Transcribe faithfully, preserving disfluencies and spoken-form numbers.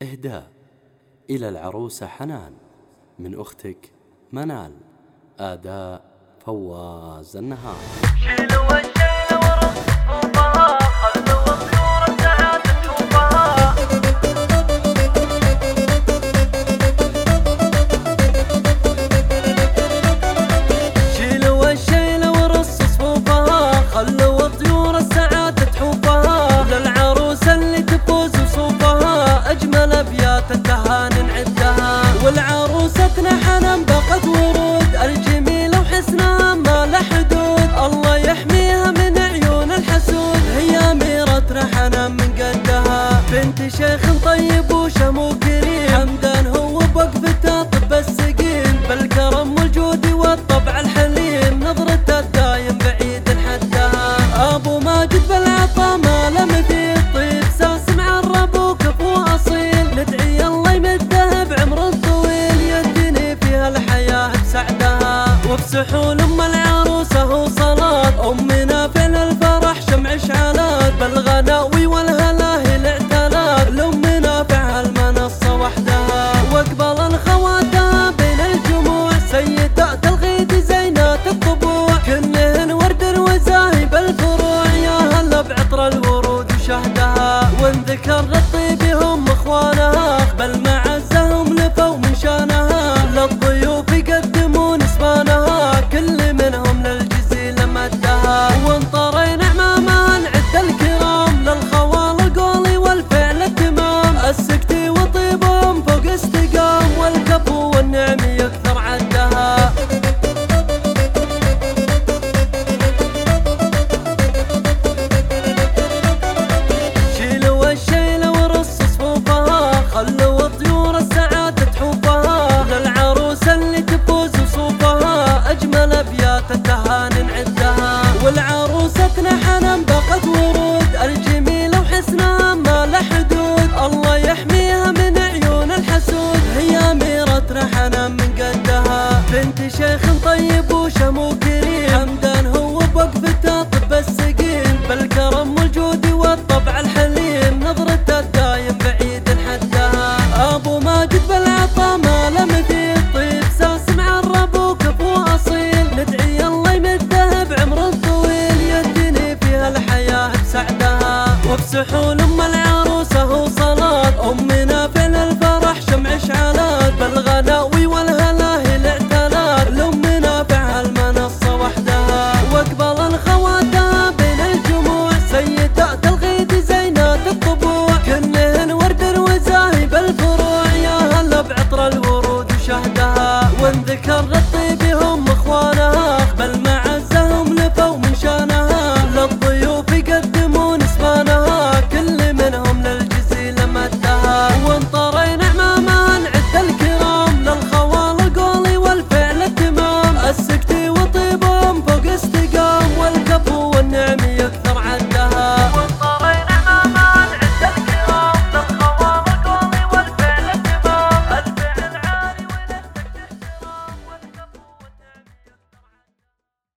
إهداء إلى العروسة حنان من أختك منال. أداء فواز النهار. شيلوا الشيل ورصوبها، خلوا الطيور السعادة تشوفها. شيلوا الشيل ورصوبها، خلوا الطيور السعادة تحوفها. للعروسة اللي تفوز وصوفها، أجمل أبيات التهاني نعدها. والعروستنا حنان باقت ورود، الجميلة وحسنها ما له حدود. الله يحميها من عيون الحسود، هي أميرتنا حنان من قدها. بنت شيخ طيب وشمو كريم، حمدان هو بوقفته طب السقيم. بالكرم والجود والطبع الحليم، نظرته الدايم بعيد حدها. أبو ماجد بالعطا ما له مثيل، طيب ساس معرب وكفو أصيل. ندعي الله يمده بعمر طويل، يهديني فيها الحياة بسعدها. وبسحول